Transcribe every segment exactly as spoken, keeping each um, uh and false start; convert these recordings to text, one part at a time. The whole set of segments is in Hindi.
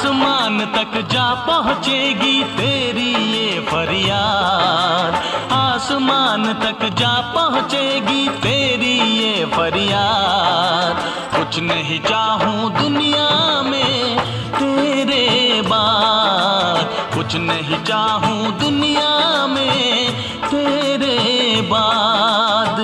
आसमान तक जा पहुँचेगी तेरी ये फरियाद, आसमान तक जा पहुँचेगी तेरी ये फरियाद। कुछ नहीं चाहूँ दुनिया में तेरे बाद, कुछ नहीं चाहूँ दुनिया में तेरे बाद।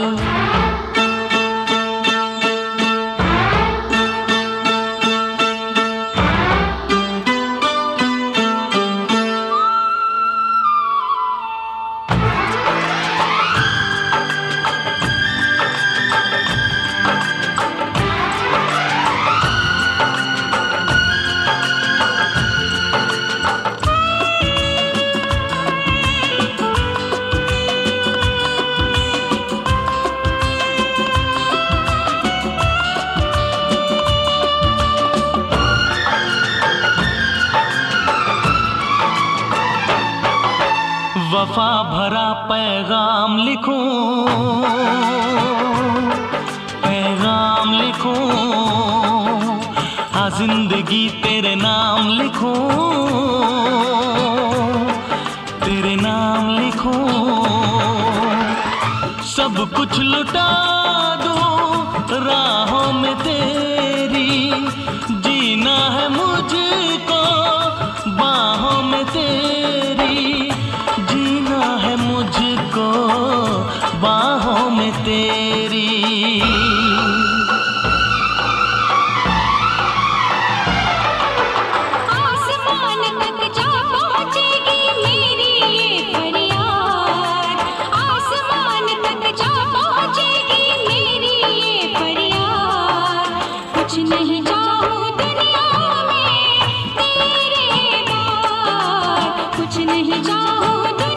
वफा भरा पैगाम लिखूं, पैगाम लिखूं, हाँ जिंदगी तेरे नाम लिखूं, तेरे नाम लिखूं। सब कुछ लुटा दूं राहों में तेरी, जीना है मुझको बाहों में तेरी, जीना है मुझको बाहों में तेरी। आसमान तक जा पहुँचेगी मेरी ये फरियाद, आसमान तक जा पहुँचेगी मेरी ये फरियाद। कुछ नहीं चाहूँ दुनिया में तेरे बाद, कुछ नहीं चाहूँ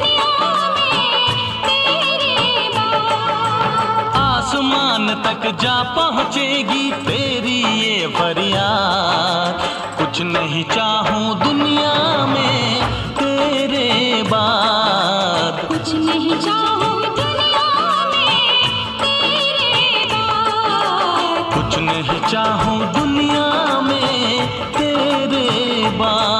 आसमान तक जा पहुँचेगी तेरी ये फरियाद। कुछ नहीं चाहूँ दुनिया में तेरे बाद, कुछ नहीं चाहूँ दुनिया में तेरे बाद, कुछ नहीं चाहूँ दुनिया में तेरे बाद।